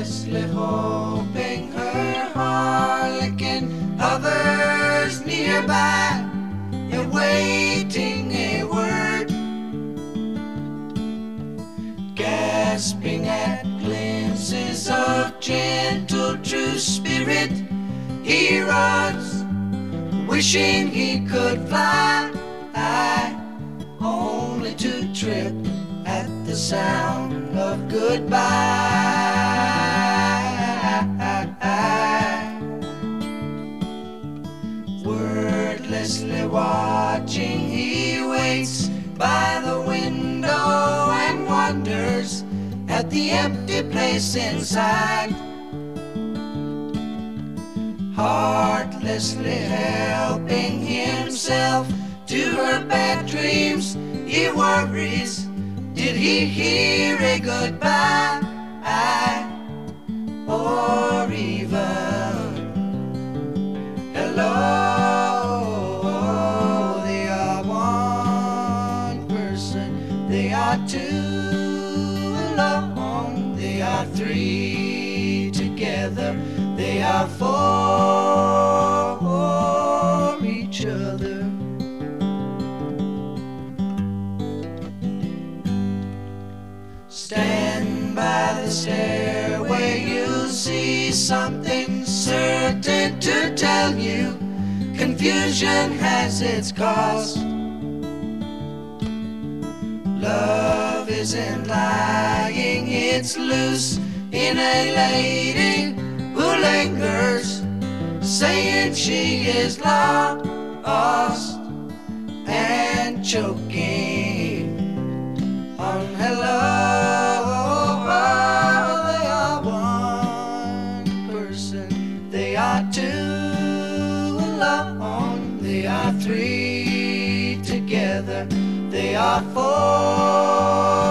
Wordlessly hoping her harlequin hovers nearby, awaiting a word, gasping at glimpses of gentle true spirit. He runs, wishing he could fly, only to trip at the sound of goodbye. Wordlessly watching, he waits by the window and wonders at the empty place inside. Heartlessly helping himself to her bad dreams, he worries, did he hear a goodbye? Or even hello? They are one person, they are two alone, they are three together, they are for each other. Stand by the stairway, you'll see something certain to tell you. Confusion has its cost. Love isn't lying, it's loose in a lady who lingers, saying she is lost and choking on hello. They are one person, they are two alone, they are three together, they are four.